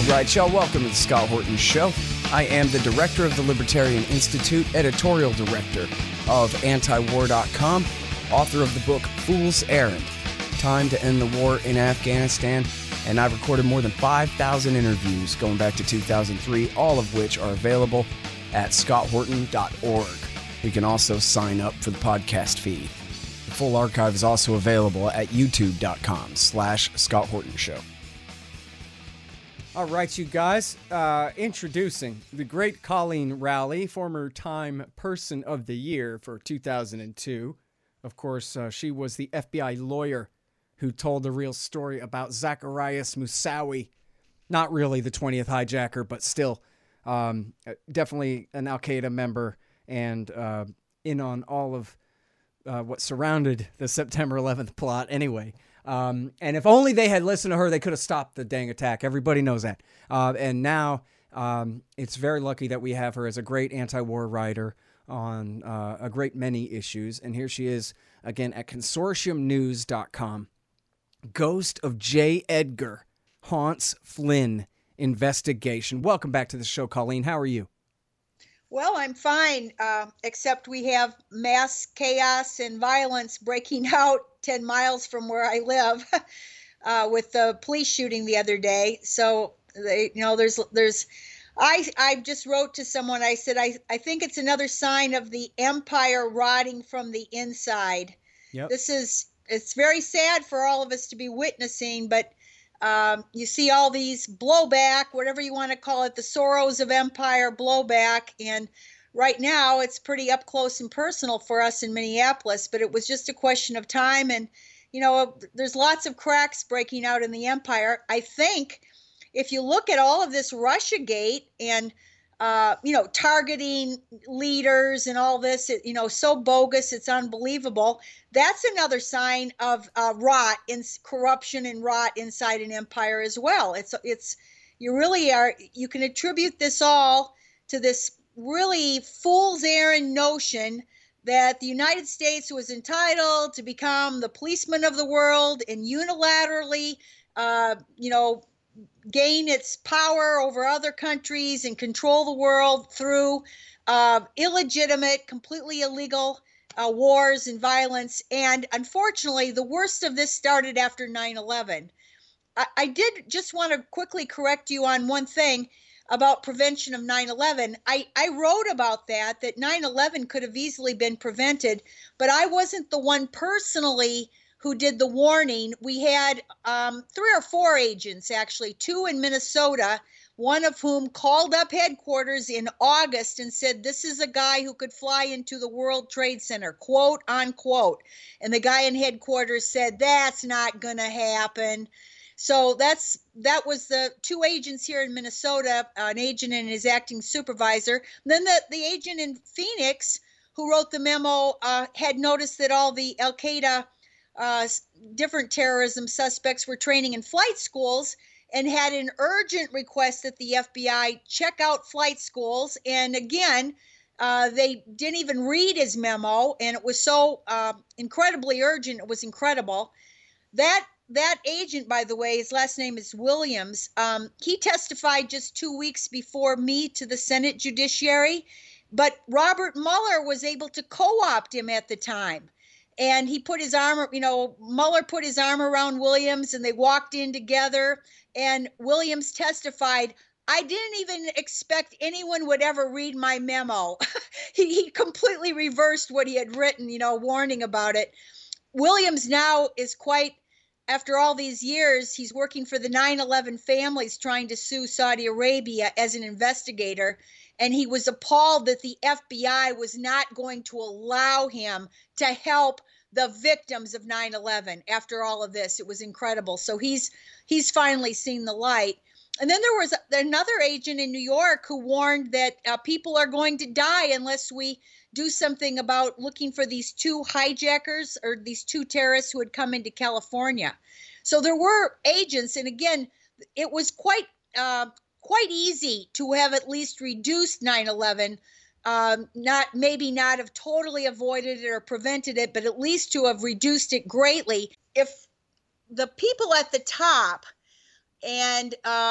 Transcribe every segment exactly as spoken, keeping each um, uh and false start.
right, y'all. Welcome to the Scott Horton Show. I am the director of the Libertarian Institute, editorial director of anti war dot com, author of the book Fool's Errand, Time to End the War in Afghanistan, and I've recorded more than five thousand interviews going back to two thousand three, all of which are available at scott horton dot org. You can also sign up for the podcast feed. The full archive is also available at youtube dot com slash Scott Horton Show. All right, you guys, uh, introducing the great Colleen Rowley, former Time Person of the Year for two thousand two. Of course, uh, she was the F B I lawyer who told the real story about Zacarias Moussaoui. Not really the twentieth hijacker, but still um, definitely an Al-Qaeda member and uh, in on all of uh, what surrounded the September eleventh plot anyway. Um, and if only they had listened to her, they could have stopped the dang attack. Everybody knows that. Uh, and now um, it's very lucky that we have her as a great anti-war writer on uh, a great many issues. And here she is again at consortium news dot com. Ghost of J. Edgar haunts Flynn investigation. Welcome back to the show, Colleen. How are you? Well, I'm fine, uh, except we have mass chaos and violence breaking out ten miles from where I live uh, with the police shooting the other day. So, they, you know, there's, there's, I, I just wrote to someone, I said, I, I think it's another sign of the empire rotting from the inside. Yep. This is, it's very sad for all of us to be witnessing, but Um, you see all these blowback, whatever you want to call it, the Soros of empire blowback. And right now it's pretty up close and personal for us in Minneapolis, but it was just a question of time. And, you know, there's lots of cracks breaking out in the empire. I think if you look at all of this Russiagate and, uh, you know, targeting leaders and all this, it, you know, so bogus, it's unbelievable. That's another sign of uh, rot and corruption and rot inside an empire as well. It's, it's, you really are, you can attribute this all to this really fool's errand notion that the United States was entitled to become the policeman of the world and unilaterally, uh, you know, gain its power over other countries and control the world through uh, illegitimate, completely illegal uh, wars and violence. And unfortunately, the worst of this started after nine eleven. I, I did just want to quickly correct you on one thing about prevention of nine eleven. I, I wrote about that, that nine eleven could have easily been prevented, but I wasn't the one personally who did the warning. We had um, three or four agents, actually, two in Minnesota, one of whom called up headquarters in August and said, this is a guy who could fly into the World Trade Center, quote, unquote. And the guy in headquarters said, that's not going to happen. So that's that was the two agents here in Minnesota, an agent and his acting supervisor. Then the, the agent in Phoenix who wrote the memo uh, had noticed that all the Al-Qaeda Uh, different terrorism suspects were training in flight schools and had an urgent request that the F B I check out flight schools. And again, uh, they didn't even read his memo, and it was so uh, incredibly urgent. It was incredible. That that agent, by the way, his last name is Williams. Um, he testified just two weeks before me to the Senate Judiciary, but Robert Mueller was able to co-opt him at the time. And he put his arm, you know, Mueller put his arm around Williams and they walked in together. And Williams testified, I didn't even expect anyone would ever read my memo. he, he completely reversed what he had written, you know, warning about it. Williams now is quite, after all these years, he's working for the nine eleven families trying to sue Saudi Arabia as an investigator. And he was appalled that the F B I was not going to allow him to help the victims of nine eleven after all of this. It was incredible. So he's he's finally seen the light. And then there was another agent in New York who warned that uh, people are going to die unless we do something about looking for these two hijackers or these two terrorists who had come into California. So there were agents. And again, it was quite uh, quite easy to have at least reduced nine eleven, um, not maybe not have totally avoided it or prevented it, but at least to have reduced it greatly. If the people at the top and, uh,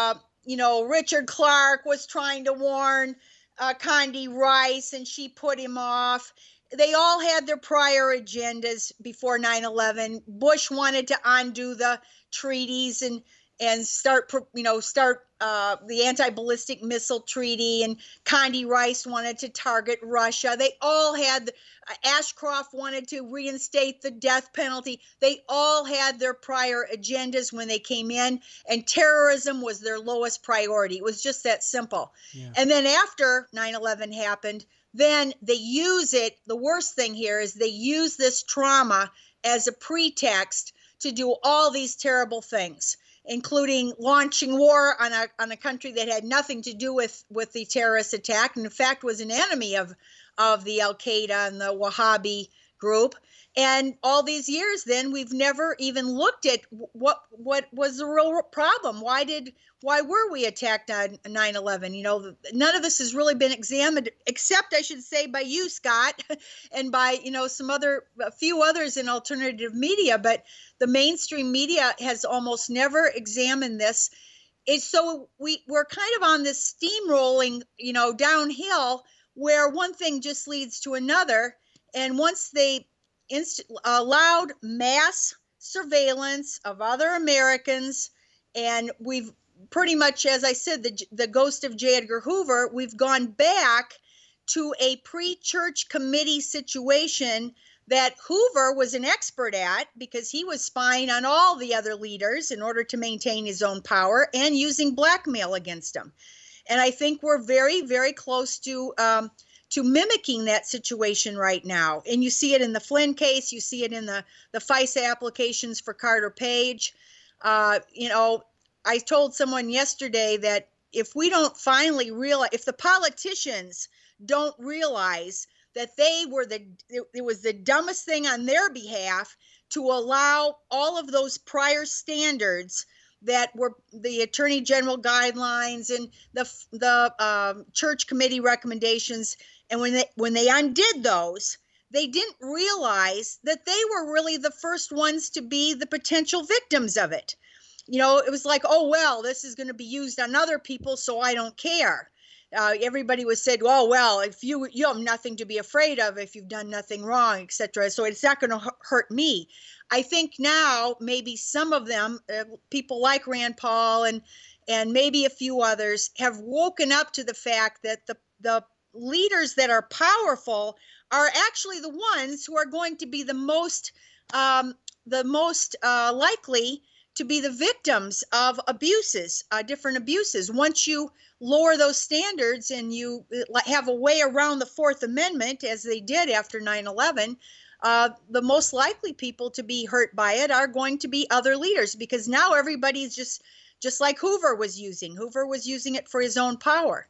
you know, Richard Clark was trying to warn uh, Condi Rice, and she put him off. They all had their prior agendas before nine eleven. Bush wanted to undo the treaties and and start, you know, start uh, the anti-ballistic missile treaty, and Condi Rice wanted to target Russia. They all had, uh, Ashcroft wanted to reinstate the death penalty. They all had their prior agendas when they came in, and terrorism was their lowest priority. It was just that simple. Yeah. And then after nine eleven happened, then they use it. The worst thing here is they use this trauma as a pretext to do all these terrible things, including launching war on a on a country that had nothing to do with, with the terrorist attack, and in fact was an enemy of, of the Al-Qaeda and the Wahhabi group. And all these years, then we've never even looked at what what was the real problem. Why did why were we attacked on nine eleven? You know, none of this has really been examined, except I should say by you, Scott, and by, you know, some other a few others in alternative media. But the mainstream media has almost never examined this. It's so we we're kind of on this steamrolling, you know, downhill, where one thing just leads to another, and once they Inst- allowed mass surveillance of other Americans, and we've pretty much, as I said, the the ghost of J. Edgar Hoover, we've gone back to a pre-church committee situation that Hoover was an expert at, because he was spying on all the other leaders in order to maintain his own power and using blackmail against them. And I think we're very, very close to um, to mimicking that situation right now. And you see it in the Flynn case, you see it in the, the FISA applications for Carter Page. Uh, you know, I told someone yesterday that if we don't finally realize, if the politicians don't realize that they were the, it, it was the dumbest thing on their behalf to allow all of those prior standards that were the Attorney General guidelines and the the um, church committee recommendations. And when they when they undid those, they didn't realize that they were really the first ones to be the potential victims of it. You know, it was like, oh, well, this is going to be used on other people, so I don't care. Uh, everybody was said, oh, well, if you you have nothing to be afraid of if you've done nothing wrong, et cetera. So it's not going to hurt me. I think now maybe some of them, uh, people like Rand Paul and and maybe a few others, have woken up to the fact that the the leaders that are powerful are actually the ones who are going to be the most um, the most uh, likely to be the victims of abuses, uh, different abuses. Once you lower those standards and you have a way around the Fourth Amendment, as they did after nine eleven, uh, the most likely people to be hurt by it are going to be other leaders, because now everybody's just just like Hoover was using. Hoover was using it for his own power.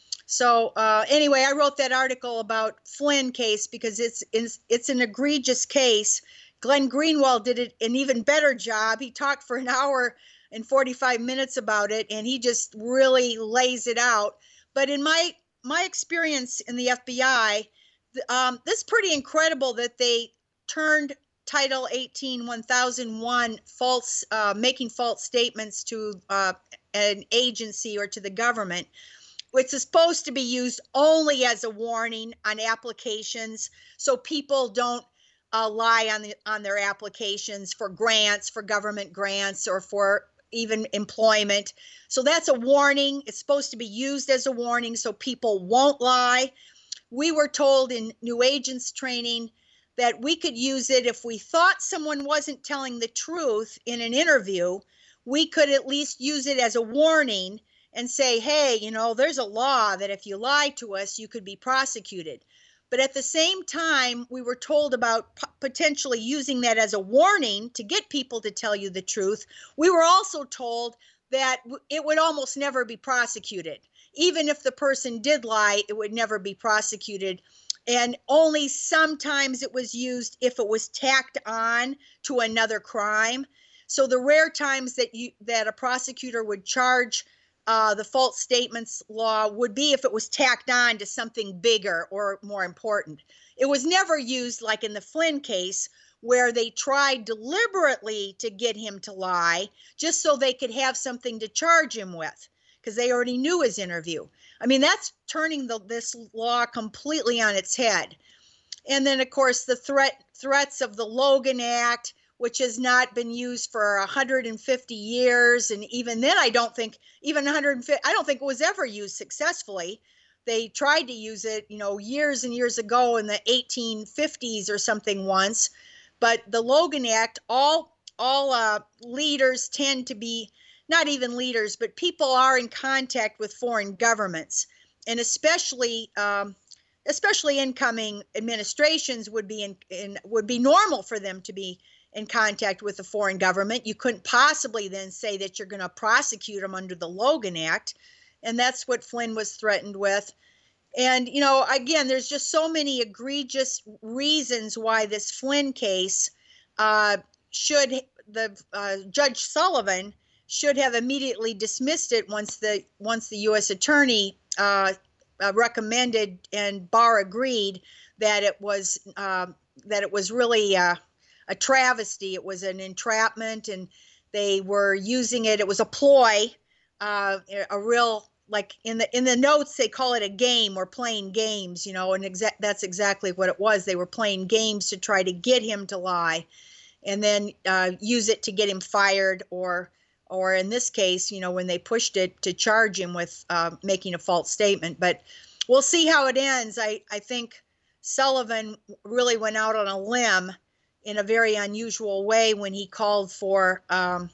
So uh, anyway, I wrote that article about Flynn case because it's, it's it's an egregious case. Glenn Greenwald did it, an even better job. He talked for an hour and forty-five minutes about it, and he just really lays it out. But in my my experience in the F B I, um, this is pretty incredible that they turned Title eighteen one thousand one false, uh, making false statements to uh, an agency or to the government, which is supposed to be used only as a warning on applications, so people don't uh, lie on the on their applications for grants, for government grants, or for even employment. So that's a warning. It's supposed to be used as a warning so people won't lie. We were told in new agents training that we could use it if we thought someone wasn't telling the truth in an interview. We could at least use it as a warning and say, hey, you know, there's a law that if you lie to us, you could be prosecuted. But at the same time, we were told about p- potentially using that as a warning to get people to tell you the truth. We were also told that w- it would almost never be prosecuted. Even if the person did lie, it would never be prosecuted. And only sometimes it was used if it was tacked on to another crime. So the rare times that you that a prosecutor would charge Uh, the false statements law would be if it was tacked on to something bigger or more important. It was never used like in the Flynn case, where they tried deliberately to get him to lie just so they could have something to charge him with. because they already knew his interview. I mean, that's turning the, this law completely on its head. And then, of course, the threat threats of the Logan Act, which has not been used for one hundred fifty years. And even then, I don't think, even one hundred fifty, I don't think it was ever used successfully. They tried to use it, you know, years and years ago in the eighteen fifties or something once. But the Logan Act, all, all uh, leaders tend to be, not even leaders, but people are in contact with foreign governments. And especially, um, especially incoming administrations would be in, in would be normal for them to be in contact with a foreign government. You couldn't possibly then say that you're going to prosecute them under the Logan Act. And that's what Flynn was threatened with. And, you know, again, there's just so many egregious reasons why this Flynn case uh, should, the uh, Judge Sullivan should have immediately dismissed it once the once the U S attorney uh, uh, recommended and Barr agreed that it was uh, that it was really uh, a travesty. It was an entrapment, and they were using it. It was a ploy, uh, a real, like in the in the notes they call it a game or playing games, you know, and exa- that's exactly what it was. They were playing games to try to get him to lie, and then uh, use it to get him fired, or or in this case, you know, when they pushed it to charge him with uh, making a false statement. But we'll see how it ends. I, I think Sullivan really went out on a limb in a very unusual way when he called for um,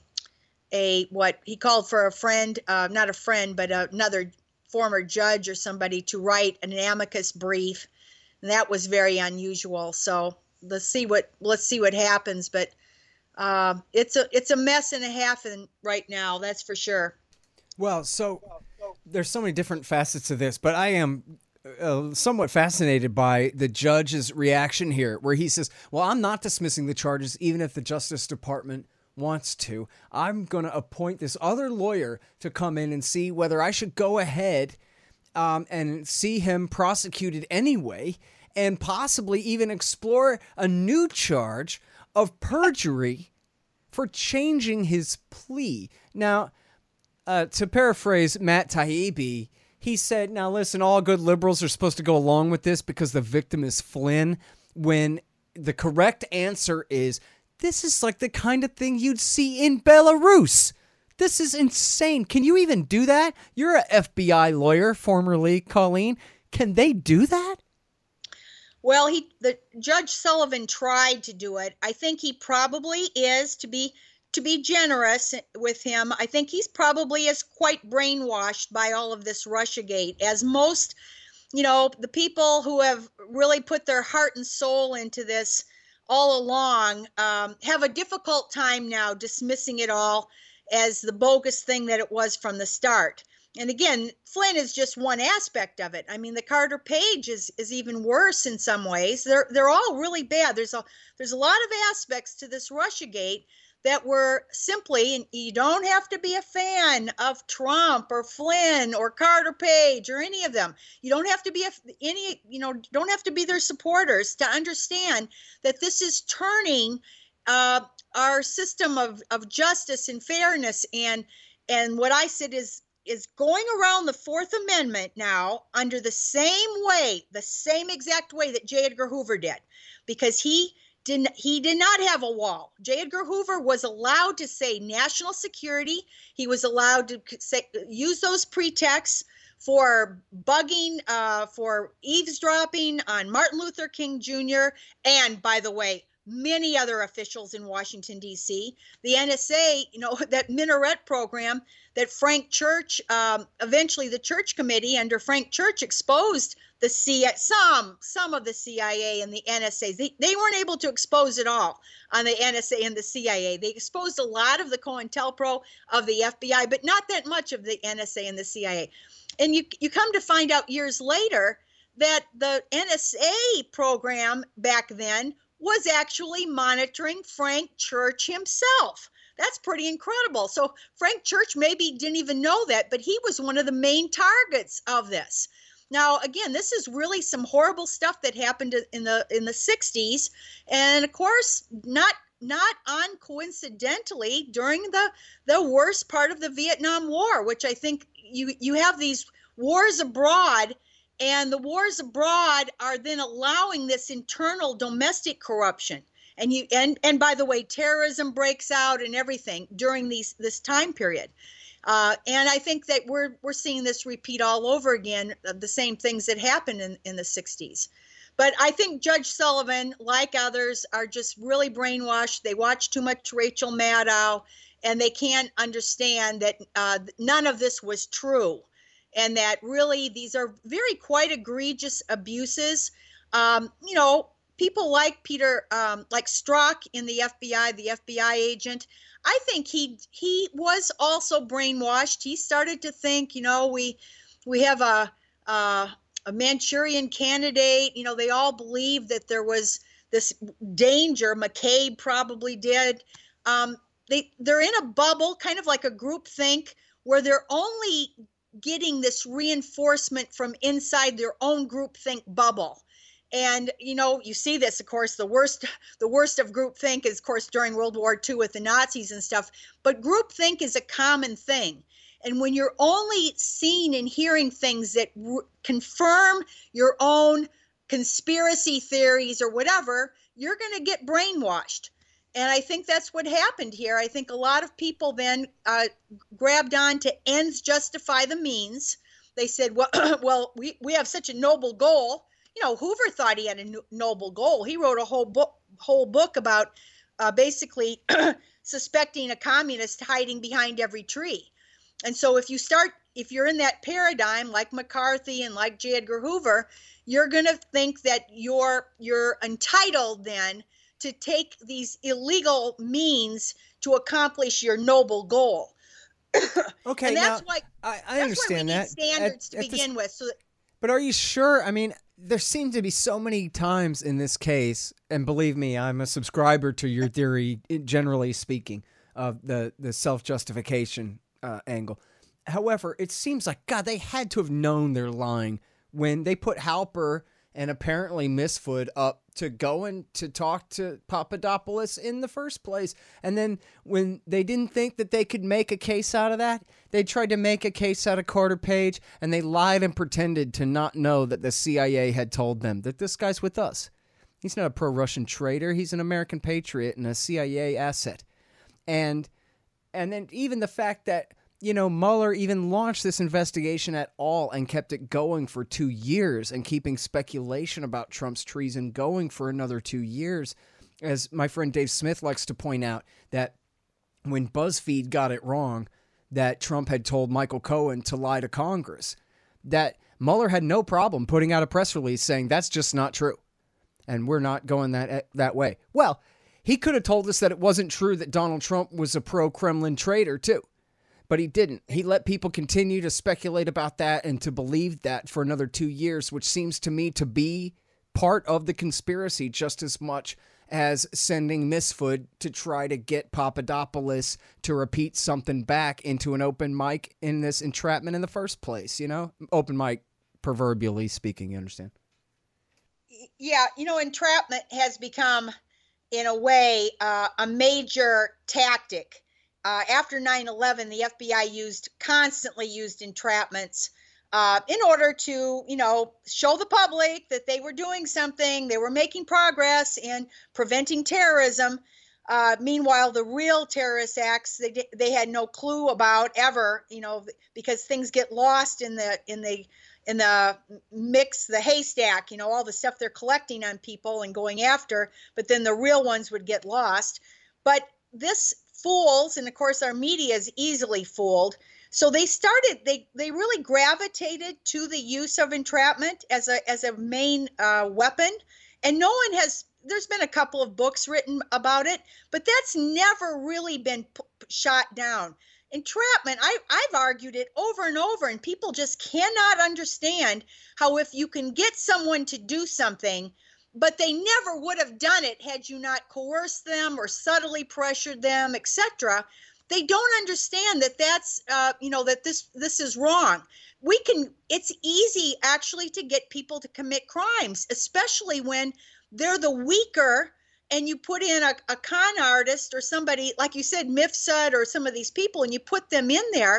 a, what he called for a friend, uh, not a friend, but another former judge or somebody to write an amicus brief. And that was very unusual. So let's see what, let's see what happens. But uh, it's a, it's a mess and a half in, right now. That's for sure. Well, so there's so many different facets of this, but I am uh, somewhat fascinated by the judge's reaction here, where he says, well, I'm not dismissing the charges, even if the Justice Department wants to. I'm going to appoint this other lawyer to come in and see whether I should go ahead um, and see him prosecuted anyway, and possibly even explore a new charge of perjury for changing his plea. Now, uh, to paraphrase Matt Taibbi, he said, now listen, all good liberals are supposed to go along with this because the victim is Flynn, when the correct answer is, this is like the kind of thing you'd see in Belarus. This is insane. Can you even do that? You're an F B I lawyer, formerly, Colleen. Can they do that? Well, he, the Judge Sullivan tried to do it. I think he probably is, to be to be generous with him. I think he's probably is quite brainwashed by all of this Russiagate, as most, you know, the people who have really put their heart and soul into this all along um, have a difficult time now dismissing it all as the bogus thing that it was from the start. And again, Flynn is just one aspect of it. I mean, the Carter Page is is even worse in some ways. They're they're all really bad. There's a there's a lot of aspects to this Russiagate that were simply, and you don't have to be a fan of Trump or Flynn or Carter Page or any of them. You don't have to be a, any, you know, don't have to be their supporters to understand that this is turning uh, our system of, of justice and fairness. And and what I said is is going around the Fourth Amendment now under the same way, the same exact way that J. Edgar Hoover did, because he didn't, he did not have a wall. J. Edgar Hoover was allowed to say national security. He was allowed to say, use those pretexts for bugging, uh, for eavesdropping on Martin Luther King Junior And by the way, many other officials in Washington, D C. The N S A, you know, that Minaret program that Frank Church, um, eventually the Church Committee under Frank Church exposed the C I A, some, some of the C I A and the N S A. They, they weren't able to expose it all on the N S A and the C I A. They exposed a lot of the COINTELPRO of the F B I, but not that much of the N S A and the C I A. And you, you come to find out years later that the N S A program back then was actually monitoring Frank Church himself. That's pretty incredible. So Frank Church maybe didn't even know that, but he was one of the main targets of this. Now, again, this is really some horrible stuff that happened in the in the sixties, and of course, not not uncoincidentally during the the worst part of the Vietnam War, which I think you you have these wars abroad, and the wars abroad are then allowing this internal domestic corruption. And you and and by the way, terrorism breaks out and everything during these this time period. Uh, and I think that we're we're seeing this repeat all over again, of the same things that happened in, in the sixties. But I think Judge Sullivan, like others, are just really brainwashed. They watch too much Rachel Maddow, and they can't understand that uh, none of this was true, and that really these are very quite egregious abuses. Um, you know, people like Peter, um, like Strzok in the F B I, the F B I agent, I think he he was also brainwashed. He started to think, you know, we we have a, a a Manchurian candidate. You know, they all believed that there was this danger. McCabe probably did. Um, they they're in a bubble, kind of like a group think, where they're only getting this reinforcement from inside their own group think bubble. And, you know, you see this, of course, the worst, the worst of groupthink is, of course, during World War Two with the Nazis and stuff. But groupthink is a common thing. And when you're only seeing and hearing things that r- confirm your own conspiracy theories or whatever, you're going to get brainwashed. And I think that's what happened here. I think a lot of people then uh, grabbed on to ends justify the means. They said, well, well, we, we have such a noble goal. You know, Hoover thought he had a noble goal. He wrote a whole book, whole book about uh, basically suspecting a communist hiding behind every tree. And so if you start, if you're in that paradigm, like McCarthy and like J. Edgar Hoover, you're going to think that you're you're entitled then to take these illegal means to accomplish your noble goal. Okay, and that's now, why I, I that's understand why we that. need standards At- to at begin this- with. So that, But are you sure? I mean, there seem to be so many times in this case, and believe me, I'm a subscriber to your theory, generally speaking, of the, the self-justification uh, angle. However, it seems like, God, they had to have known they're lying when they put Halper and apparently Misfoot up to go and to talk to Papadopoulos in the first place. And then when they didn't think that they could make a case out of that, they tried to make a case out of Carter Page, and they lied and pretended to not know that the C I A had told them that this guy's with us. He's not a pro-Russian traitor. He's an American patriot and a C I A asset. And and then even the fact that, you know, Mueller even launched this investigation at all and kept it going for two years and keeping speculation about Trump's treason going for another two years. As my friend Dave Smith likes to point out, that when BuzzFeed got it wrong, that Trump had told Michael Cohen to lie to Congress, that Mueller had no problem putting out a press release saying that's just not true. And we're not going that that way. Well, he could have told us that it wasn't true that Donald Trump was a pro-Kremlin traitor too. But he didn't. He let people continue to speculate about that and to believe that for another two years, which seems to me to be part of the conspiracy just as much as sending Misfoot to try to get Papadopoulos to repeat something back into an open mic in this entrapment in the first place, you know? Open mic, proverbially speaking, you understand? yeah, you know, entrapment has become, in a way, uh, a major tactic. Uh, after nine eleven, the F B I used constantly used entrapments uh, in order to, you know, show the public that they were doing something, they were making progress in preventing terrorism. Uh, meanwhile, the real terrorist acts they they had no clue about ever, you know, because things get lost in the in the in the mix, the haystack, you know, all the stuff they're collecting on people and going after, but then the real ones would get lost. But this fools, and of course our media is easily fooled. So they started, they they really gravitated to the use of entrapment as a as a main uh, weapon. And no one has, there's been a couple of books written about it, but that's never really been p- shot down. Entrapment, I, I've argued it over and over, and people just cannot understand how if you can get someone to do something, but they never would have done it had you not coerced them or subtly pressured them, et cetera. They don't understand that that's, uh, you know, that this this is wrong. We can, it's easy actually to get people to commit crimes, especially when they're the weaker, and you put in a, a con artist or somebody, like you said, Mifsud or some of these people, and you put them in there,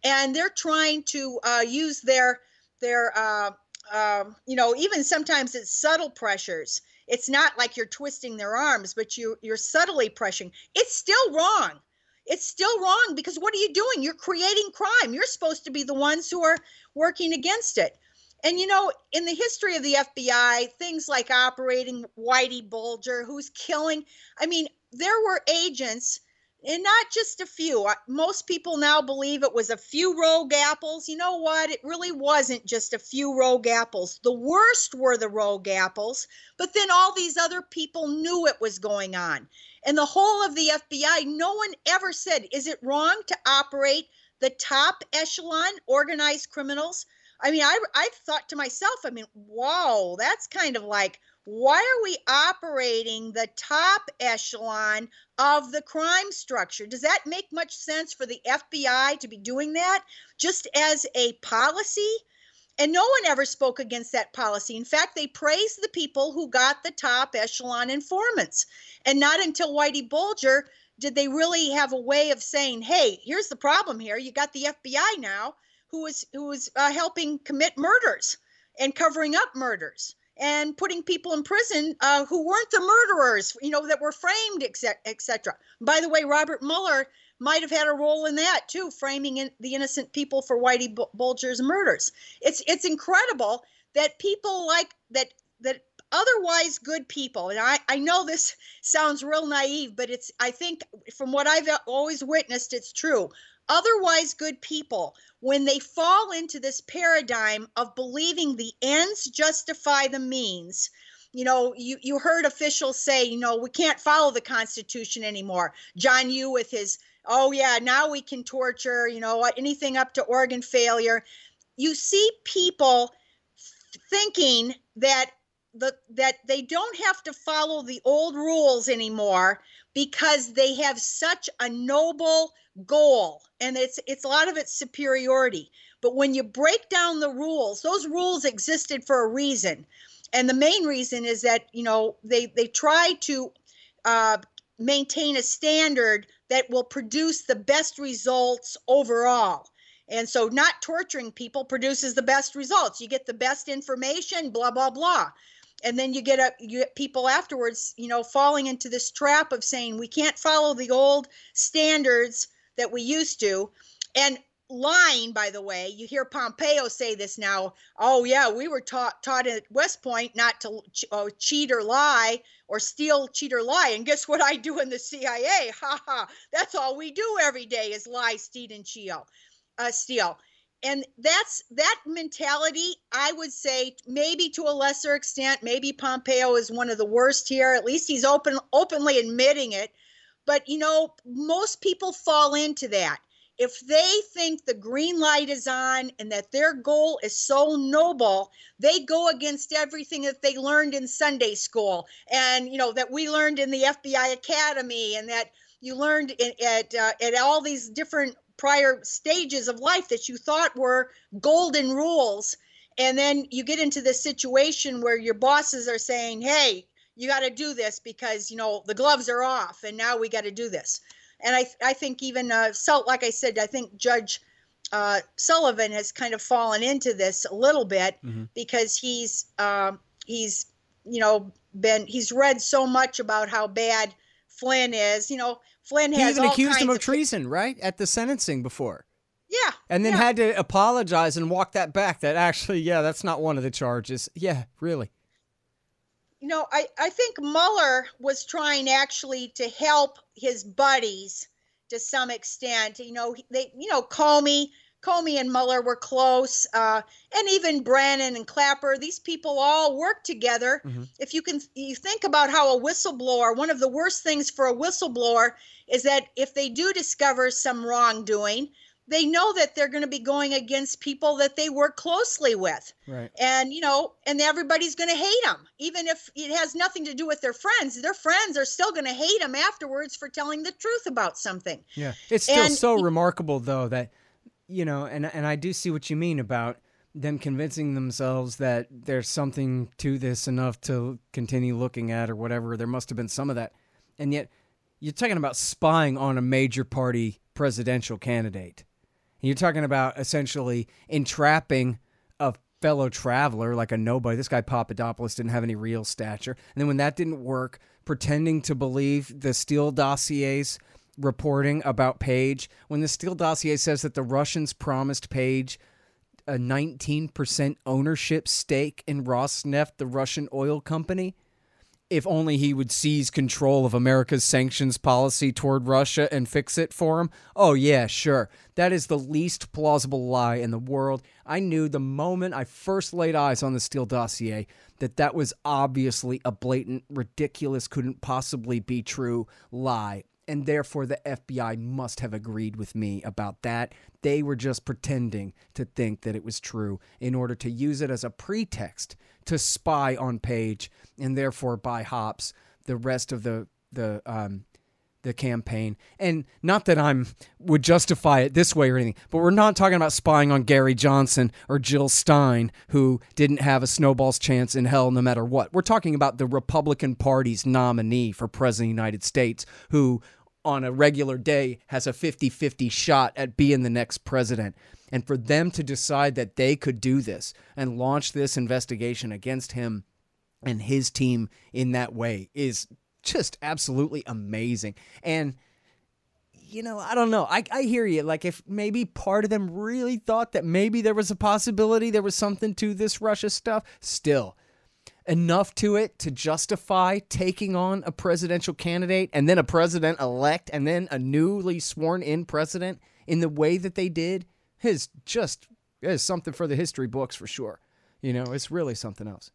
and they're trying to uh, use their their uh, uh, you know, even sometimes it's subtle pressures. It's not like you're twisting their arms, but you you're subtly pressuring. It's still wrong. It's still wrong, because what are you doing? You're creating crime. You're supposed to be the ones who are working against it. And, you know, in the history of the F B I, things like operating Whitey Bulger, who's killing, I mean, there were agents, and not just a few. Most people now believe it was a few rogue apples. You know what? It really wasn't just a few rogue apples. The worst were the rogue apples, but then all these other people knew it was going on. And the whole of the F B I, no one ever said, is it wrong to operate the top echelon organized criminals? I mean, I, I thought to myself, I mean, wow, that's kind of like, why are we operating the top echelon of the crime structure? Does that make much sense for the F B I to be doing that just as a policy? And no one ever spoke against that policy. In fact, they praised the people who got the top echelon informants. And not until Whitey Bulger did they really have a way of saying, hey, here's the problem here. You got the F B I now who is who is uh, helping commit murders and covering up murders and putting people in prison uh, who weren't the murderers, you know, that were framed, et cetera. By the way, Robert Mueller might have had a role in that too, framing in the innocent people for Whitey Bulger's murders. It's it's incredible that people like that that otherwise good people, and I, I know this sounds real naive, but it's I think from what I've always witnessed, it's true. Otherwise good people, when they fall into this paradigm of believing the ends justify the means, you know, you, you heard officials say, you know, we can't follow the Constitution anymore. John Yoo with his, oh yeah, now we can torture, you know, anything up to organ failure. You see people thinking that the, that they don't have to follow the old rules anymore because they have such a noble goal, and it's it's a lot of it's superiority. But when you break down the rules, those rules existed for a reason, and the main reason is that, you know, they they try to uh, maintain a standard that will produce the best results overall. And so not torturing people produces the best results. You get the best information, blah blah blah. And then you get a, you get people afterwards, you know, falling into this trap of saying we can't follow the old standards that we used to, and lying, by the way. You hear Pompeo say this now. Oh yeah, we were taught taught at West Point not to ch- uh, cheat or lie or steal, cheat or lie. And guess what I do in the C I A? Ha ha. That's all we do every day is lie, steal, and steal. Uh, steal. And that's that mentality, I would say, maybe to a lesser extent, maybe Pompeo is one of the worst here. At least he's open, openly admitting it. But, you know, most people fall into that. If they think the green light is on and that their goal is so noble, they go against everything that they learned in Sunday school and, you know, that we learned in the F B I Academy and that you learned in, at, uh, at all these different prior stages of life that you thought were golden rules. And then you get into this situation where your bosses are saying, hey, you got to do this because, you know, the gloves are off and now we got to do this. And I I think even, uh, so, like I said, I think Judge uh, Sullivan has kind of fallen into this a little bit mm-hmm. because he's, uh, he's, you know, been, he's read so much about how bad Flynn is. You know, Flynn has He even all accused him of of treason, right, at the sentencing before. Yeah. And then yeah. had to apologize and walk that back. That actually, yeah, that's not one of the charges. Yeah, really. You know, I, I think Mueller was trying actually to help his buddies to some extent. You know, they, you know, Comey, Comey and Mueller were close, uh, and even Brennan and Clapper. These people all worked together. Mm-hmm. If you can, you think about how a whistleblower. One of the worst things for a whistleblower is that if they do discover some wrongdoing, they know that they're going to be going against people that they work closely with. Right. And, you know, and everybody's going to hate them, even if it has nothing to do with their friends. Their friends are still going to hate them afterwards for telling the truth about something. Yeah. It's still and, so remarkable, though, that, you know, and, and I do see what you mean about them convincing themselves that there's something to this enough to continue looking at or whatever. There must have been some of that. And yet you're talking about spying on a major party presidential candidate. You're talking about essentially entrapping a fellow traveler like a nobody. This guy Papadopoulos didn't have any real stature. And then when that didn't work, pretending to believe the Steele dossier's reporting about Page, when the Steele dossier says that the Russians promised Page a nineteen percent ownership stake in Rosneft, the Russian oil company, if only he would seize control of America's sanctions policy toward Russia and fix it for him. Oh, yeah, sure. That is the least plausible lie in the world. I knew the moment I first laid eyes on the Steele dossier that that was obviously a blatant, ridiculous, couldn't possibly be true lie. And therefore, the F B I must have agreed with me about that. They were just pretending to think that it was true in order to use it as a pretext to spy on Page and therefore buy hops the rest of the the um, the campaign. And not that I'm would justify it this way or anything, but we're not talking about spying on Gary Johnson or Jill Stein, who didn't have a snowball's chance in hell no matter what. We're talking about the Republican Party's nominee for President of the United States, who on a regular day has a fifty-fifty shot at being the next president. And for them to decide that they could do this and launch this investigation against him and his team in that way is just absolutely amazing. And, you know, I don't know. I, I hear you. Like, if maybe part of them really thought that maybe there was a possibility there was something to this Russia stuff, still, enough to it to justify taking on a presidential candidate and then a president-elect and then a newly sworn-in president in the way that they did is just is something for the history books for sure. You know, it's really something else.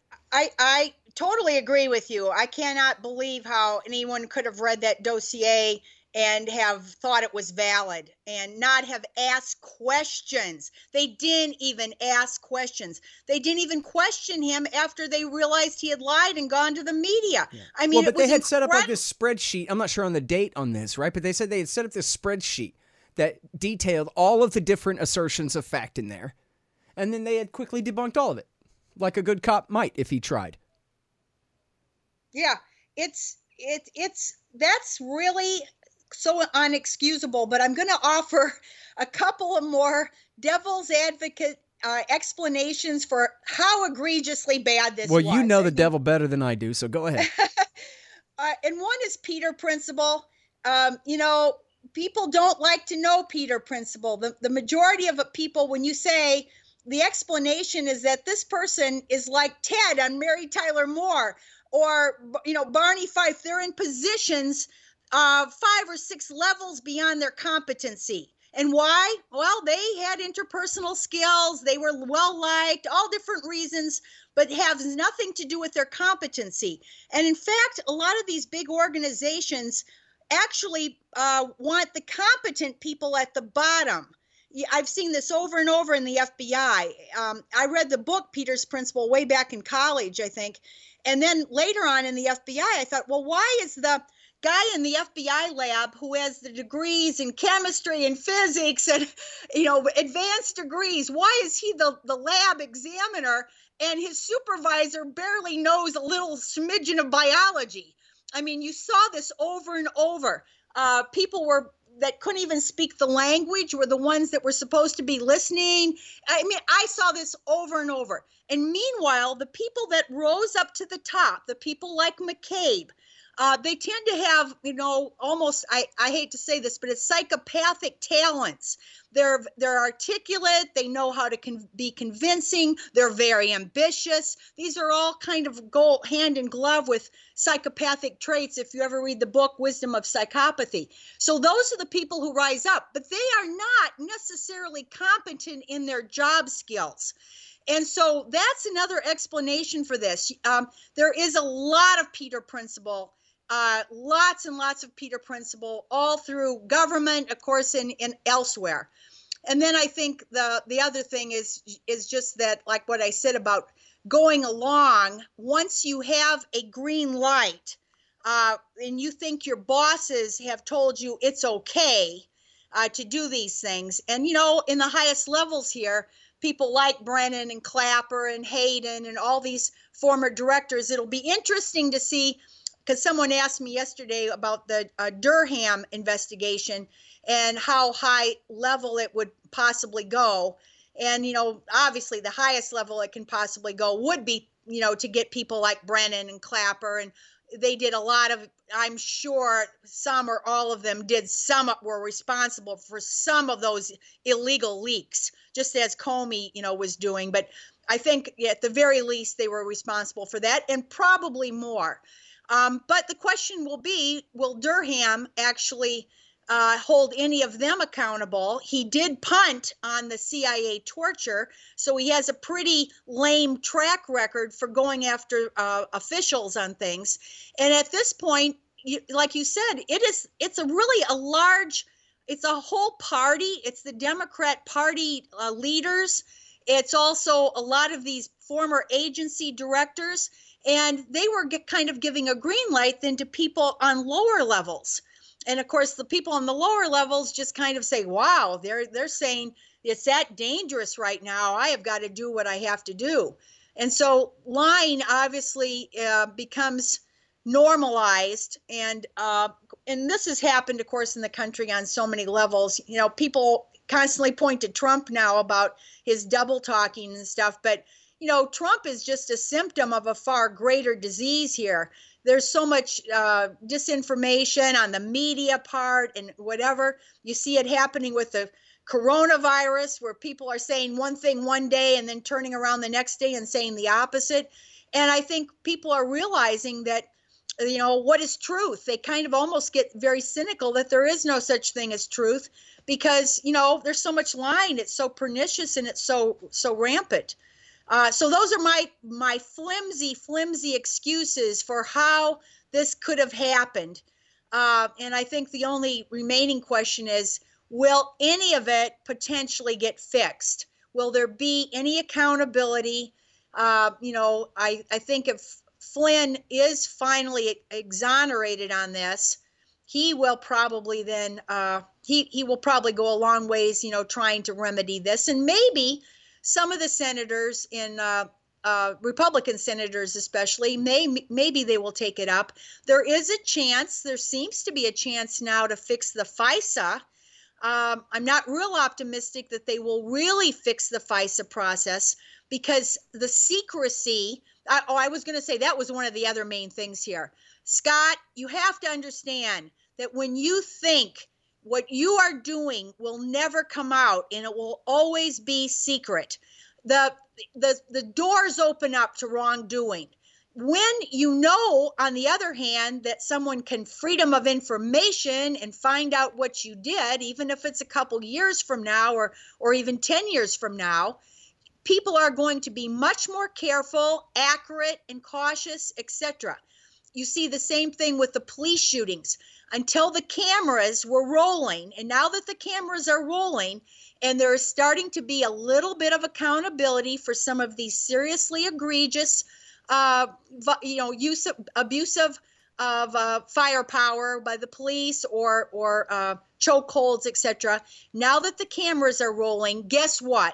I, I totally agree with you. I cannot believe how anyone could have read that dossier and have thought it was valid and not have asked questions. They didn't even ask questions. They didn't even question him after they realized he had lied and gone to the media. Yeah. I mean, well, but it was they had incredible. set up like this spreadsheet. I'm not sure on the date on this, right? But they said they had set up this spreadsheet that detailed all of the different assertions of fact in there. And then they had quickly debunked all of it, like a good cop might if he tried. Yeah, it's, it, it's, that's really so unexcusable, but I'm going to offer a couple of more devil's advocate uh, explanations for how egregiously bad this well, was. Well, you know I the mean, devil better than I do, so go ahead. uh, and one is Peter Principle. Um, you know, people don't like to know Peter Principle. The, the majority of people, when you say the explanation is that this person is like Ted on Mary Tyler Moore or, you know, Barney Fife, they're in positions uh, five or six levels beyond their competency. And why? Well, they had interpersonal skills. They were well-liked, all different reasons, but have nothing to do with their competency. And in fact, a lot of these big organizations actually uh, want the competent people at the bottom. I've seen this over and over in the F B I. Um, I read the book, Peter's Principle, way back in college, I think. And then later on in the F B I, I thought, well, why is the guy in the F B I lab who has the degrees in chemistry and physics and, you know, advanced degrees, why is he the, the lab examiner and his supervisor barely knows a little smidgen of biology? I mean, you saw this over and over. Uh, people were that couldn't even speak the language were the ones that were supposed to be listening. I mean, I saw this over and over. And meanwhile, the people that rose up to the top, the people like McCabe, Uh, they tend to have, you know, almost, I, I hate to say this, but it's psychopathic talents. They're they're articulate. They know how to con- be convincing. They're very ambitious. These are all kind of go hand in glove with psychopathic traits if you ever read the book Wisdom of Psychopathy. So those are the people who rise up, but they are not necessarily competent in their job skills. And so that's another explanation for this. Um, there is a lot of Peter Principle. Uh, lots and lots of Peter Principle all through government, of course, and, and elsewhere. And then I think the the other thing is is just that, like what I said about going along, once you have a green light uh, and you think your bosses have told you it's okay uh, to do these things. And, you know, in the highest levels here, people like Brennan and Clapper and Hayden and all these former directors, it'll be interesting to see because someone asked me yesterday about the uh, Durham investigation and how high level it would possibly go. And, you know, obviously the highest level it can possibly go would be, you know, to get people like Brennan and Clapper. And they did a lot of, I'm sure some or all of them did, some were responsible for some of those illegal leaks, just as Comey, you know, was doing. But I think at the very least they were responsible for that, and probably more. Um, but the question will be, will Durham actually uh, hold any of them accountable? He did punt on the C I A torture, so he has a pretty lame track record for going after uh, officials on things. And at this point, you, like you said, it is it's a really a large, it's a whole party. It's the Democrat Party uh, leaders. It's also a lot of these former agency directors. And they were get, kind of giving a green light then to people on lower levels. And of course, the people on the lower levels just kind of say, wow, they're they're saying it's that dangerous right now. I have got to do what I have to do. And so lying obviously uh, becomes normalized. And uh, and this has happened, of course, in the country on so many levels. You know, people constantly point to Trump now about his double talking and stuff. But you know, Trump is just a symptom of a far greater disease here. There's so much uh, disinformation on the media part and whatever. You see it happening with the coronavirus, where people are saying one thing one day and then turning around the next day and saying the opposite. And I think people are realizing that, you know, what is truth? They kind of almost get very cynical that there is no such thing as truth because, you know, there's so much lying. It's so pernicious and it's so so rampant. Uh, so those are my my flimsy, flimsy excuses for how this could have happened. Uh, and I think the only remaining question is, will any of it potentially get fixed? Will there be any accountability? Uh, you know, I, I think if Flynn is finally exonerated on this, he will probably then, uh, he, he will probably go a long ways, you know, trying to remedy this. And maybe some of the senators in uh, uh, Republican senators, especially, may maybe they will take it up. There is a chance. There seems to be a chance now to fix the FISA. Um, I'm not real optimistic that they will really fix the FISA process because the secrecy. I, oh, I was going to say that was one of the other main things here. Scott, you have to understand that when you think what you are doing will never come out and it will always be secret, The, the, the doors open up to wrongdoing. When you know, on the other hand, that someone can freedom of information and find out what you did, even if it's a couple years from now or, or even ten years from now, people are going to be much more careful, accurate, and cautious, et cetera. You see the same thing with the police shootings. Until the cameras were rolling, and now that the cameras are rolling, and there is starting to be a little bit of accountability for some of these seriously egregious, uh, you know, use of, abuse of, of uh, firepower by the police or or uh, chokeholds, et cetera. Now that the cameras are rolling, guess what?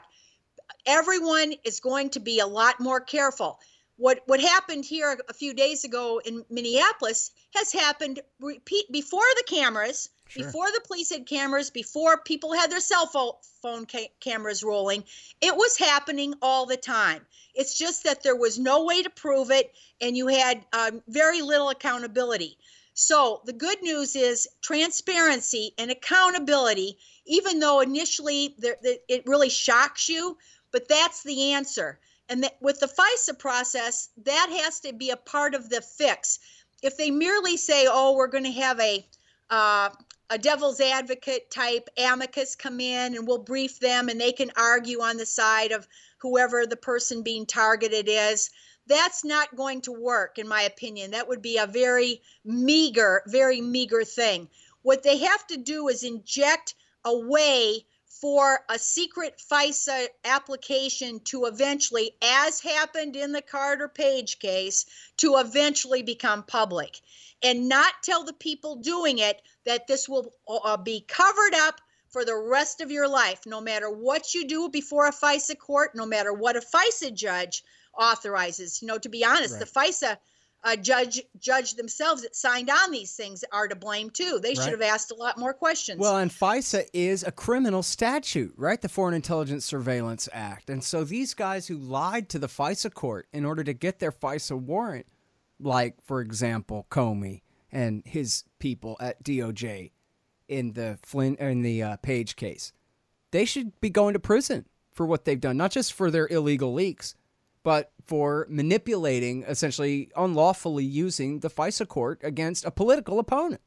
Everyone is going to be a lot more careful. What what happened here a few days ago in Minneapolis has happened repeat before the cameras, sure. Before the police had cameras, before people had their cell phone, phone ca- cameras rolling. It was happening all the time. It's just that there was no way to prove it, and you had um, very little accountability. So the good news is transparency and accountability, even though initially there, it really shocks you, but that's the answer. And that with the FISA process, that has to be a part of the fix. If they merely say, oh, we're going to have a uh, a devil's advocate type amicus come in and we'll brief them and they can argue on the side of whoever the person being targeted is, that's not going to work, in my opinion. That would be a very meager, very meager thing. What they have to do is inject a way for a secret FISA application to eventually, as happened in the Carter Page case, to eventually become public, and not tell the people doing it that this will uh, be covered up for the rest of your life, no matter what you do before a FISA court, no matter what a FISA judge authorizes. You know, to be honest, right. the FISA uh, judge judge themselves that signed on these things are to blame too. They Right. should have asked a lot more questions. Well, and FISA is a criminal statute, right? The Foreign Intelligence Surveillance Act. And so these guys who lied to the FISA court in order to get their FISA warrant, like, for example, Comey and his people at D O J in the Flynn in the uh, Page case, they should be going to prison for what they've done, not just for their illegal leaks, but for manipulating, essentially unlawfully using the FISA court against a political opponent.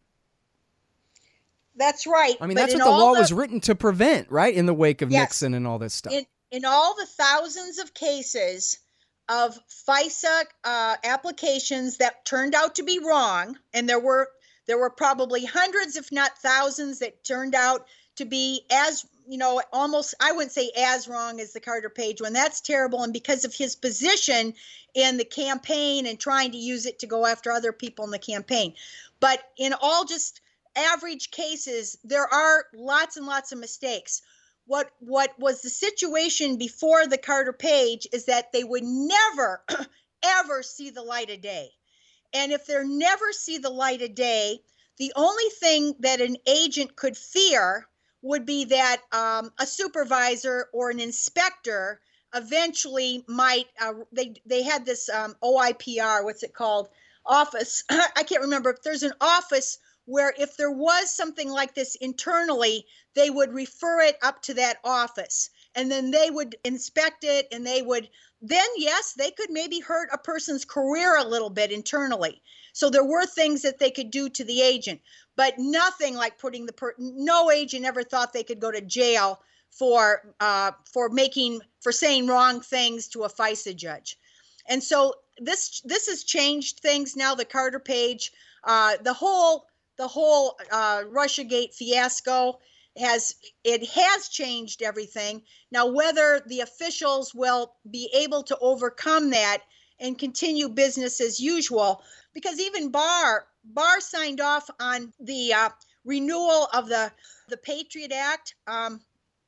That's right. I mean, But that's in what the all law was written to prevent, right? In the wake of Yes. Nixon and all this stuff. in in all the thousands of cases of FISA uh, applications that turned out to be wrong, and there were there were probably hundreds, if not thousands, that turned out to be as, you know, almost, I wouldn't say as wrong as the Carter Page one. That's terrible. And because of his position in the campaign and trying to use it to go after other people in the campaign. But in all just average cases, there are lots and lots of mistakes. What what was the situation before the Carter Page is that they would never, ever see the light of day. And if they're never see the light of day, the only thing that an agent could fear would be that um, a supervisor or an inspector eventually might, uh, they, they had this um, O I P R, what's it called, office. I can't remember if there's an office where if there was something like this internally, they would refer it up to that office. And then they would inspect it, and they would, then yes, they could maybe hurt a person's career a little bit internally. So there were things that they could do to the agent, but nothing like putting the, per no agent ever thought they could go to jail for, uh, for making, for saying wrong things to a FISA judge. And so this, this has changed things now, the Carter Page, uh, the whole, the whole uh, Russiagate fiasco has, it has changed everything. Now, whether the officials will be able to overcome that and continue business as usual, because even Barr, Barr signed off on the uh, renewal of the, the Patriot Act um,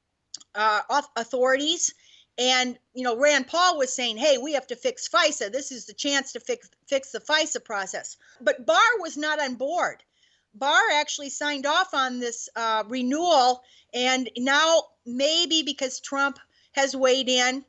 uh, authorities. And, you know, Rand Paul was saying, hey, we have to fix FISA. This is the chance to fix, fix the FISA process. But Barr was not on board. Barr actually signed off on this uh, renewal, and now maybe because Trump has weighed in,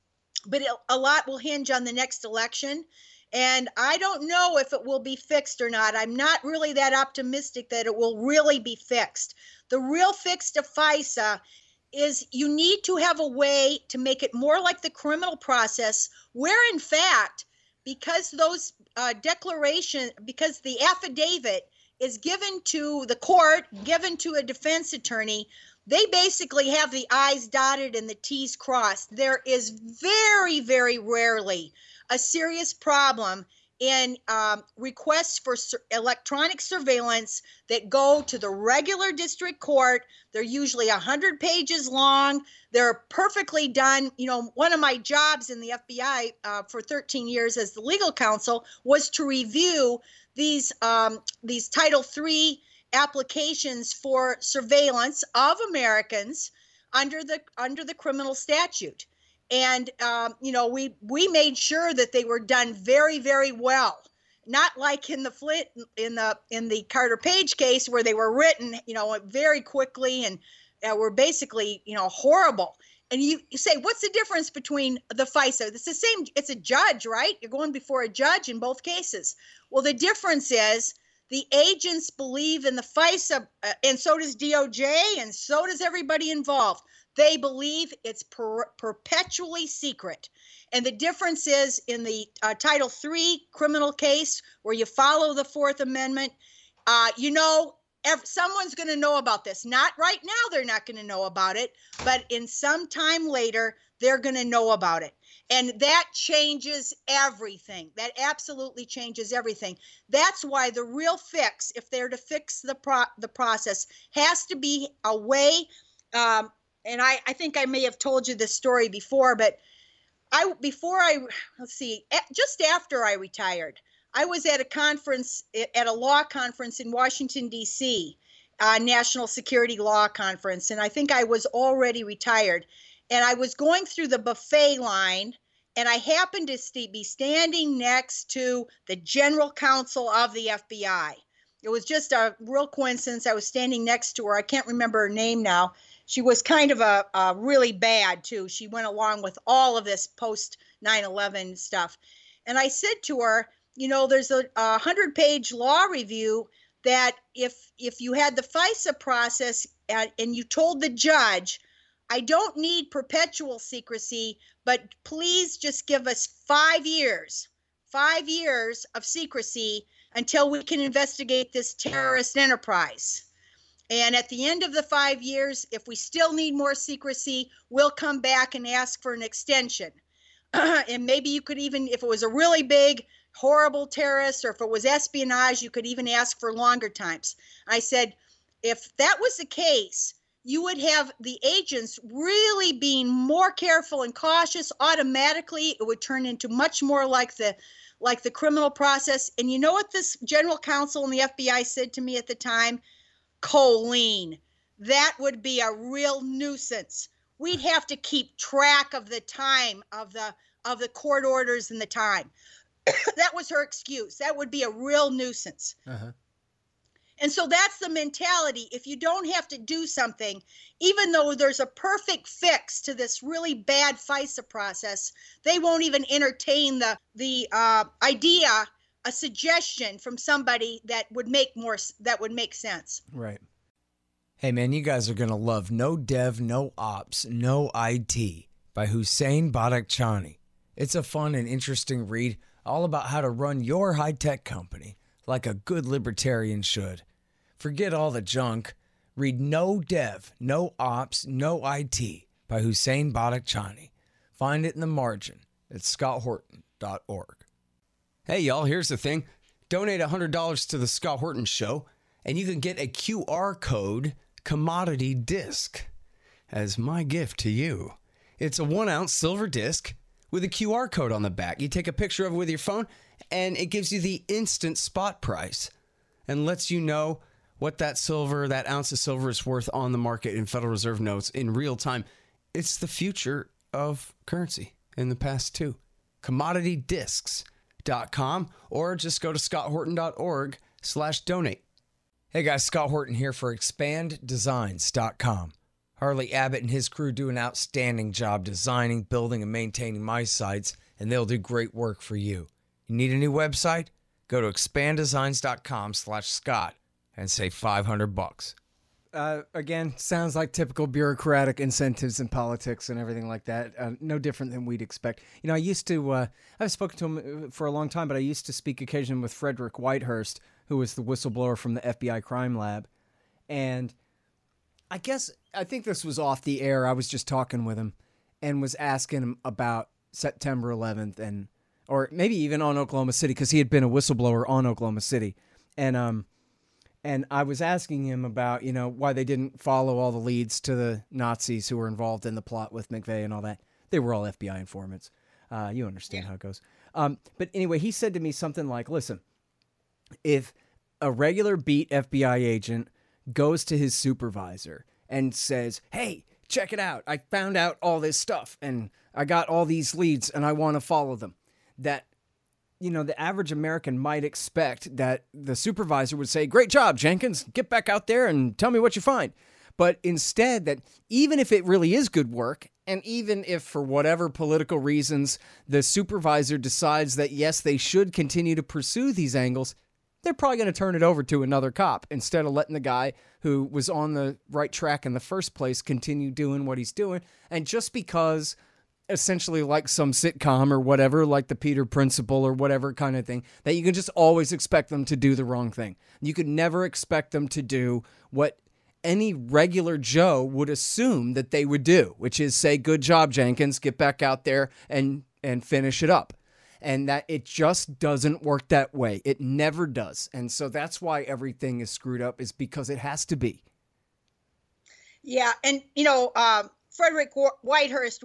but it, a lot will hinge on the next election. And I don't know if it will be fixed or not. I'm not really that optimistic that it will really be fixed. The real fix to FISA is you need to have a way to make it more like the criminal process, where in fact, because those uh, declaration, because the affidavit is given to the court, given to a defense attorney, they basically have the I's dotted and the T's crossed. There is very, very rarely a serious problem in um, requests for sur electronic surveillance that go to the regular district court. They're usually one hundred pages long. They're perfectly done. You know, one of my jobs in the F B I uh, for thirteen years as the legal counsel was to review these um, these Title three applications for surveillance of Americans under the under the criminal statute. And, um, you know, we, we made sure that they were done very, very well. Not like in the Flint, in the, in the Carter Page case where they were written, you know, very quickly and uh, were basically, you know, horrible. And you, you say, what's the difference between the FISA? It's the same, it's a judge, right? You're going before a judge in both cases. Well, the difference is the agents believe in the FISA, uh, and so does D O J, and so does everybody involved. They believe it's per perpetually secret. And the difference is in the uh, Title three criminal case where you follow the Fourth Amendment, uh, you know, ev someone's going to know about this. Not right now, they're not going to know about it, but in some time later, they're going to know about it. And that changes everything. That absolutely changes everything. That's why the real fix, if they're to fix the, pro the process, has to be a way, um, and I, I think I may have told you this story before, but I before I, let's see, just after I retired, I was at a conference, at a law conference in Washington, D C, uh, National Security Law Conference, and I think I was already retired. And I was going through the buffet line, and I happened to st- be standing next to the general counsel of the F B I. It was just a real coincidence. I was standing next to her. I can't remember her name now. She was kind of a, a really bad, too. She went along with all of this post nine eleven stuff. And I said to her, you know, there's a, a hundred-page law review that if if you had the FISA process and, and you told the judge, I don't need perpetual secrecy, but please just give us five years, five years of secrecy until we can investigate this terrorist enterprise. And at the end of the five years, if we still need more secrecy, we'll come back and ask for an extension. And maybe you could even, if it was a really big, horrible terrorist, or if it was espionage, you could even ask for longer times. I said, if that was the case, you would have the agents really being more careful and cautious. Automatically, it would turn into much more like the like the criminal process. And you know what this general counsel in the F B I said to me at the time? Colleen, that would be a real nuisance. We'd have to keep track of the time of the of the court orders and the time. That was her excuse. That would be a real nuisance. Uh-huh. And so that's the mentality. If you don't have to do something, even though there's a perfect fix to this really bad FISA process, they won't even entertain the the uh, idea, a suggestion from somebody that would make more that would make sense. Right. Hey man, you guys are gonna love No Dev, No Ops, No I T by Hussein Badakhshani. It's a fun and interesting read, all about how to run your high-tech company like a good libertarian should. Forget all the junk. Read No Dev, No Ops, No I T by Hussein Badakhshani. Find it in the margin at scott horton dot org. Hey, y'all, here's the thing. Donate one hundred dollars to the Scott Horton Show, and you can get a Q R code commodity disc as my gift to you. It's a one-ounce silver disc with a Q R code on the back. You take a picture of it with your phone, and it gives you the instant spot price and lets you know what that silver, that ounce of silver is worth on the market in Federal Reserve notes in real time. It's the future of currency in the past, too. commodity discs dot com or just go to scott horton dot org slash donate. Hey guys, Scott Horton here for expand designs dot com. Harley Abbott and his crew do an outstanding job designing, building, and maintaining my sites, and they'll do great work for you. You need a new website? Go to expand designs dot com slash Scott and save five hundred bucks. Uh, again, sounds like typical bureaucratic incentives in politics and everything like that. Uh, no different than we'd expect. You know, I used to, uh, I've spoken to him for a long time, but I used to speak occasionally with Frederick Whitehurst, who was the whistleblower from the F B I crime lab. And I guess, I think this was off the air. I was just talking with him and was asking him about September eleventh and, or maybe even on Oklahoma City, because he had been a whistleblower on Oklahoma City. And, um, And I was asking him about, you know, why they didn't follow all the leads to the Nazis who were involved in the plot with McVeigh and all that. They were all F B I informants. Uh, you understand yeah. how it goes. Um, but anyway, he said to me something like, listen, if a regular beat F B I agent goes to his supervisor and says, hey, check it out. I found out all this stuff and I got all these leads and I want to follow them. That you know, the average American might expect that the supervisor would say, great job, Jenkins, get back out there and tell me what you find. But instead, that even if it really is good work, and even if for whatever political reasons the supervisor decides that, yes, they should continue to pursue these angles, they're probably going to turn it over to another cop instead of letting the guy who was on the right track in the first place continue doing what he's doing. And just because, essentially like some sitcom or whatever, like the Peter Principle or whatever kind of thing, that you can just always expect them to do the wrong thing. You could never expect them to do what any regular Joe would assume that they would do, which is say, good job, Jenkins, get back out there and, and finish it up. And that it just doesn't work that way. It never does. And so that's why everything is screwed up, is because it has to be. Yeah. And, you know, uh, Frederick Whitehurst would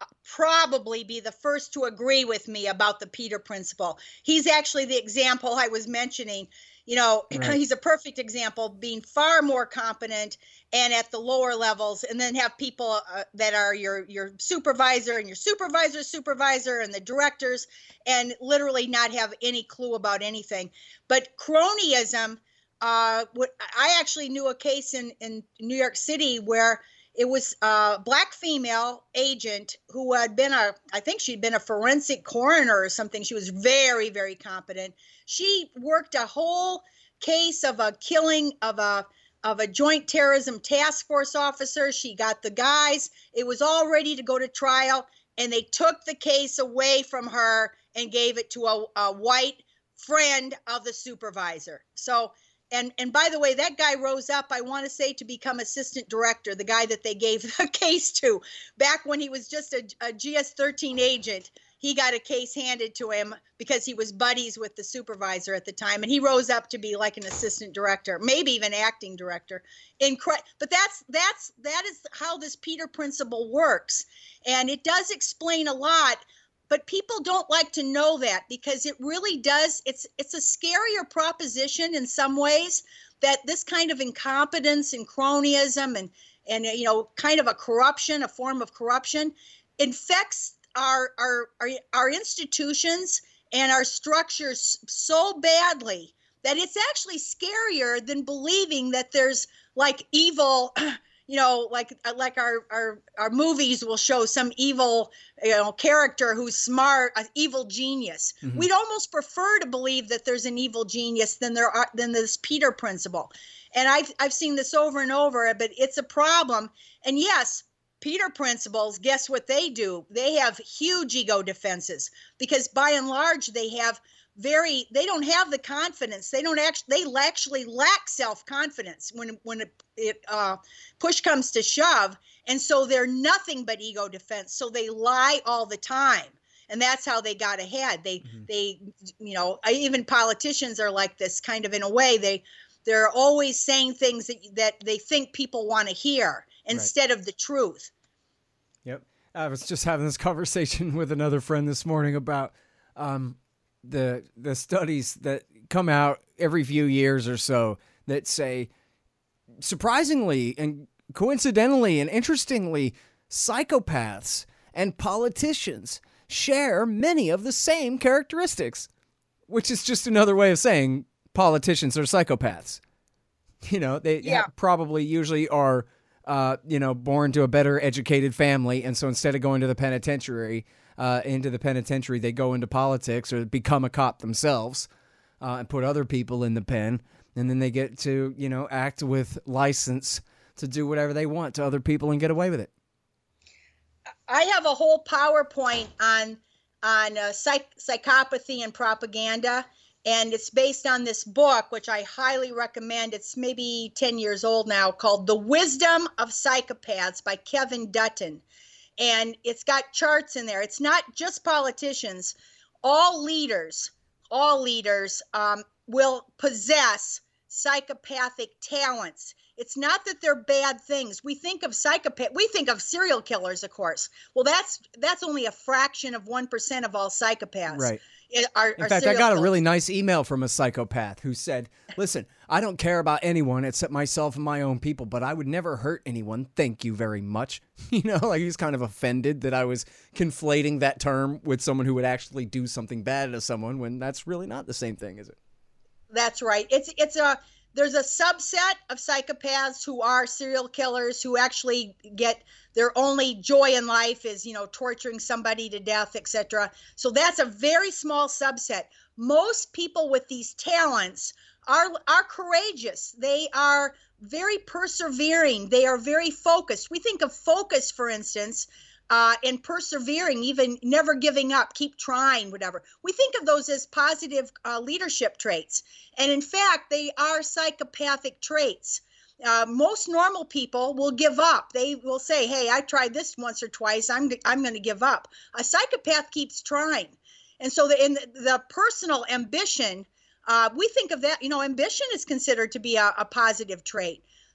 probably be the first to agree with me about the Peter Principle. He's actually the example I was mentioning. You know, right. He's a perfect example, being far more competent and at the lower levels, and then have people uh, that are your your supervisor and your supervisor's supervisor and the directors, and literally not have any clue about anything. But cronyism, uh, what, I actually knew a case in, in New York City where it was a black female agent who had been a, I think she'd been a forensic coroner or something. She was very, very competent. She worked a whole case of a killing of a of a joint terrorism task force officer. She got the guys. It was all ready to go to trial, and they took the case away from her and gave it to a, a white friend of the supervisor. So, and and by the way, that guy rose up, I want to say, to become assistant director, the guy that they gave the case to. Back when he was just a, a G S thirteen agent, he got a case handed to him because he was buddies with the supervisor at the time, and he rose up to be like an assistant director, maybe even acting director. Incre- but that's that's that is how this Peter Principle works, and it does explain a lot. But people don't like to know that, because it really does. It's it's a scarier proposition in some ways, that this kind of incompetence and cronyism and and you know kind of a corruption, a form of corruption, infects our our our, our institutions and our structures so badly that it's actually scarier than believing that there's like evil. You know, like like our, our our movies will show some evil, you know, character who's smart, an evil genius. Mm-hmm. We'd almost prefer to believe that there's an evil genius than there are than this Peter Principle. And I've I've seen this over and over, but it's a problem. And yes, Peter Principles, guess what they do? They have huge ego defenses, because by and large they have very they don't have the confidence. They don't actually they actually lack self-confidence when when it, it uh push comes to shove, and so they're nothing but ego defense. So they lie all the time, and that's how they got ahead. They mm-hmm. they you know even politicians are like this kind of in a way. They they're always saying things that that they think people want to hear instead right. of the truth. Yep. I was just having this conversation with another friend this morning about um the the studies that come out every few years or so that say, surprisingly and coincidentally and interestingly, psychopaths and politicians share many of the same characteristics, which is just another way of saying politicians are psychopaths. You know, they yeah. probably usually are, uh, you know, born to a better educated family. And so instead of going to the penitentiary, Uh, into the penitentiary, they go into politics or become a cop themselves uh, and put other people in the pen. And then they get to, you know, act with license to do whatever they want to other people and get away with it. I have a whole PowerPoint on on uh, psych- psychopathy and propaganda, and it's based on this book, which I highly recommend. It's maybe ten years old now, called The Wisdom of Psychopaths by Kevin Dutton. And it's got charts in there. It's not just politicians. All leaders, all leaders um, will possess psychopathic talents. It's not that they're bad things. We think of psychopath. We think of serial killers, of course. Well, that's that's only a fraction of one percent of all psychopaths. Right. Are, In are fact, I got killers. a really nice email from a psychopath who said, listen, I don't care about anyone except myself and my own people, but I would never hurt anyone. Thank you very much. You know, like he was kind of offended that I was conflating that term with someone who would actually do something bad to someone when that's really not the same thing, is it? That's right. It's it's a there's a subset of psychopaths who are serial killers who actually get their only joy in life is, you know, torturing somebody to death, et cetera. So that's a very small subset. Most people with these talents are are courageous. They are very persevering. They are very focused. We think of focus, for instance, uh, and persevering, even never giving up, keep trying, whatever. We think of those as positive uh, leadership traits. And in fact, they are psychopathic traits. Uh, most normal people will give up. They will say, hey, I tried this once or twice. I'm, I'm going to give up. A psychopath keeps trying. And so the, in the, the personal ambition, uh, we think of that, you know, ambition is considered to be a, a positive trait.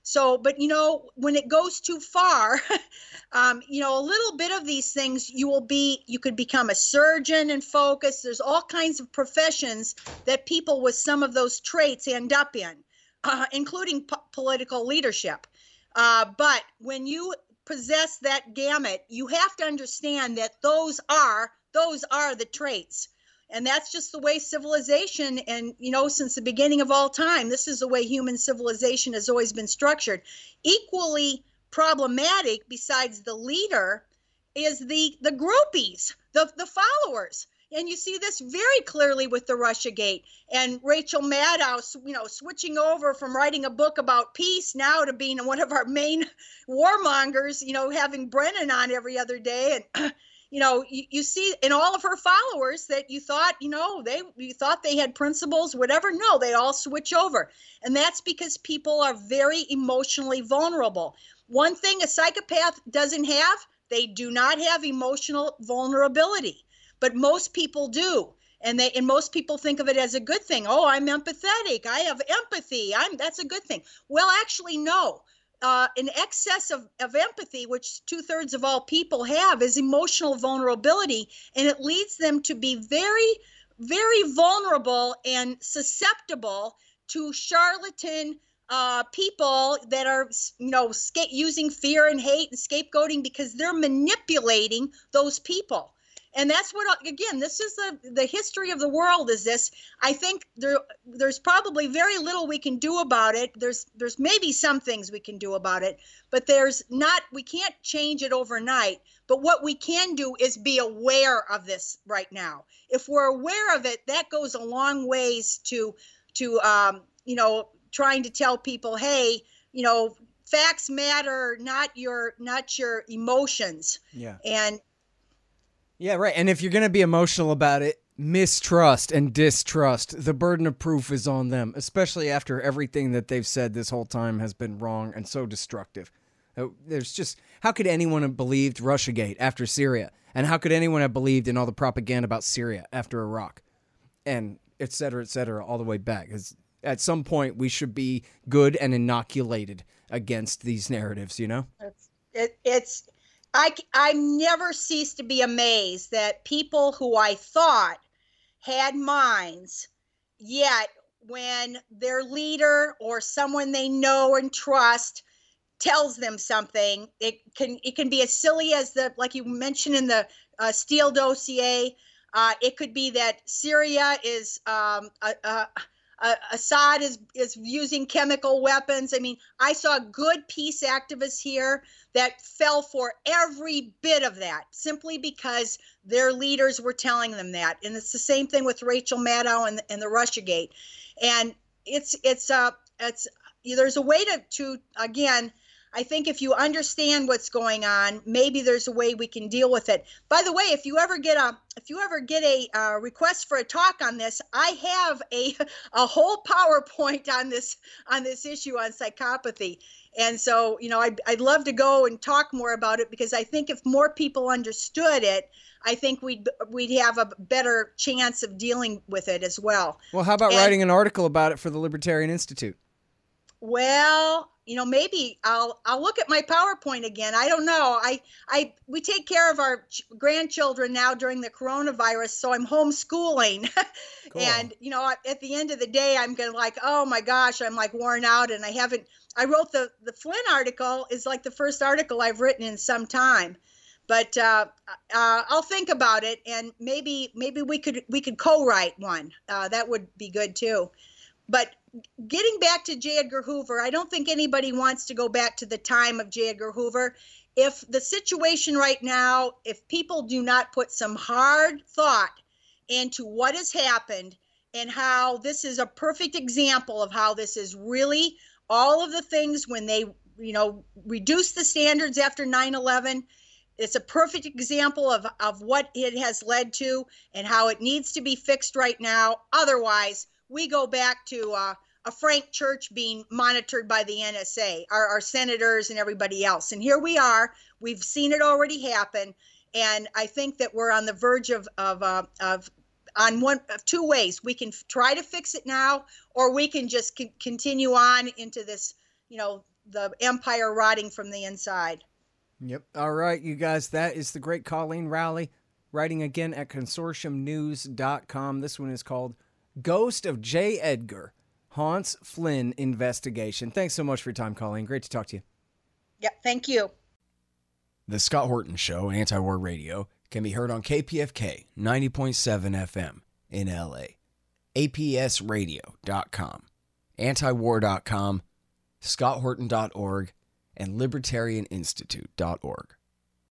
So, but you know, when it goes too far, um, you know, a little bit of these things, you will be, you could become a surgeon and focus. There's all kinds of professions that people with some of those traits end up in, uh, including po- political leadership. Uh, but when you possess that gamut, you have to understand that those are, those are the traits. And that's just the way civilization, and, you know, since the beginning of all time, this is the way human civilization has always been structured. Equally problematic, besides the leader, is the, the groupies, the, the followers. And you see this very clearly with the Russiagate and Rachel Maddow, you know, switching over from writing a book about peace now to being one of our main warmongers, you know, having Brennan on every other day. And you know, you, you see in all of her followers that you thought, you know, they you thought they had principles, whatever. No, they all switch over. And that's because people are very emotionally vulnerable. One thing a psychopath doesn't have, they do not have emotional vulnerability. But most people do. And they and most people think of it as a good thing. Oh, I'm empathetic. I have empathy. I'm that's a good thing. Well, actually, no. Uh, an excess of, of empathy, which two thirds of all people have, is emotional vulnerability. And it leads them to be very, very vulnerable and susceptible to charlatan uh, people that are, you know, sca- using fear and hate and scapegoating because they're manipulating those people. And that's what, again, this is the, the history of the world is this. I think there there's probably very little we can do about it. There's there's maybe some things we can do about it, but there's not, we can't change it overnight. But what we can do is be aware of this right now. If we're aware of it, that goes a long ways to, to um, you know, trying to tell people, hey, you know, facts matter, not your, not your emotions. Yeah. And Yeah, right. And if you're going to be emotional about it, mistrust and distrust, the burden of proof is on them, especially after everything that they've said this whole time has been wrong and so destructive. There's just, how could anyone have believed Russiagate after Syria? And how could anyone have believed in all the propaganda about Syria after Iraq? And et cetera, et cetera, all the way back. Because at some point, we should be good and inoculated against these narratives, you know? It's, it, it's, I, I never cease to be amazed that people who I thought had minds, yet when their leader or someone they know and trust tells them something, it can it can be as silly as the, like you mentioned in the uh, Steele dossier. Uh, it could be that Syria is um, a, a, a Assad is is using chemical weapons. I mean, I saw good peace activists here that fell for every bit of that simply because their leaders were telling them that. And it's the same thing with Rachel Maddow and, and the Russiagate. And it's it's uh it's there's a way to to again. I think if you understand what's going on, maybe there's a way we can deal with it. By the way, if you ever get a if you ever get a uh, request for a talk on this, I have a a whole PowerPoint on this on this issue on psychopathy. And so, you know, I'd, I'd love to go and talk more about it because I think if more people understood it, I think we'd we'd have a better chance of dealing with it as well. Well, how about and, writing an article about it for the Libertarian Institute? Well, you know, maybe I'll I'll look at my PowerPoint again. I don't know. I I we take care of our ch- grandchildren now during the coronavirus, so I'm homeschooling. Cool. And you know, at the end of the day, I'm gonna like, oh my gosh, I'm like worn out, and I haven't. I wrote the the Flynn article is like the first article I've written in some time, but uh, uh, I'll think about it, and maybe maybe we could we could co-write one. Uh, that would be good too. But getting back to J. Edgar Hoover, I don't think anybody wants to go back to the time of J. Edgar Hoover. If the situation right now, if people do not put some hard thought into what has happened and how this is a perfect example of how this is really all of the things when they, you know, reduce the standards after nine eleven, it's a perfect example of, of what it has led to and how it needs to be fixed right now. Otherwise, we go back to uh, a Frank Church being monitored by the N S A, our, our senators and everybody else. And here we are. We've seen it already happen. And I think that we're on the verge of, of, uh, of on one of two ways. We can f- try to fix it now, or we can just c- continue on into this, you know, the empire rotting from the inside. Yep. All right, you guys, that is the great Colleen Rowley, writing again at consortium news dot com. This one is called Ghost of J. Edgar Haunts Flynn Investigation. Thanks so much for your time, Colleen. Great to talk to you. Yep, thank you. The Scott Horton Show, Anti-War Radio, can be heard on K P F K ninety point seven F M in L A, A P S radio dot com, antiwar dot com, scott horton dot org, and libertarian institute dot org.